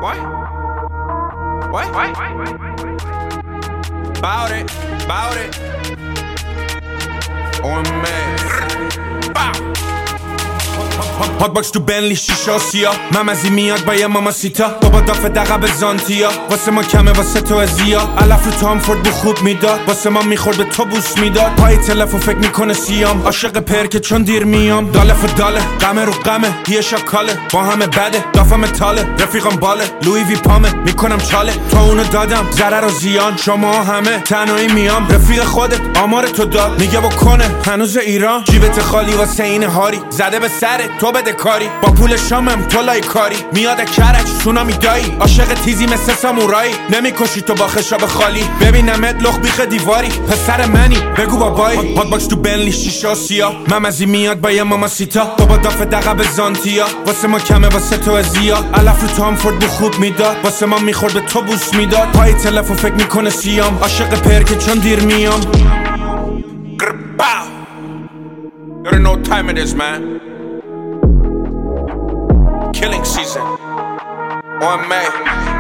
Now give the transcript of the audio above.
What? Bout it. On man. Bow. هات باکس تو بنلی شیشا سیا ممزی میاد با یه ماما سیتا بابا دافه دقب زانتیا واسه ما کمه واسه تو ازیا علف رو تو هم فورد بو خوب میداد واسه ما میخورد به تو بوس میداد پای تلفن فکر میکنه سیام عاشق پرکه چون دیر میام دالف و داله قمه رو قمه یه شاکاله با همه بده دافم تاله رفیقم باله لوی وی پامه میکنم چاله تو اونو دادم ضرر و زیان شما همه تنهایی میام رفیق خودت آمار تو داد میگه بکنه هنوز ایران جیبت خالی واسه این هاری زده به سرت تو بده کاری با پول شامم تو لای کاری میاد کرج سونامی دایی عاشق تیزی مثل سامورایی نمیکشی تو با خشاب خالی ببینمت لخ بیخ دیواری پسر منی بگو بابایی هات باکس تو بنلی شیشا سیا ممزی میاد با یه ماما سیتا بابا دافه دقب زانتیا واسه ما کمه واسه تو ازیا علف رو تو هم فورد بو خوب میداد واسه ما میخورد به تو بوس میداد پای تلفن فکر میکنه سیام عاشق پرکه چون دیر میام You don't know what time it is, man. Killing season on May.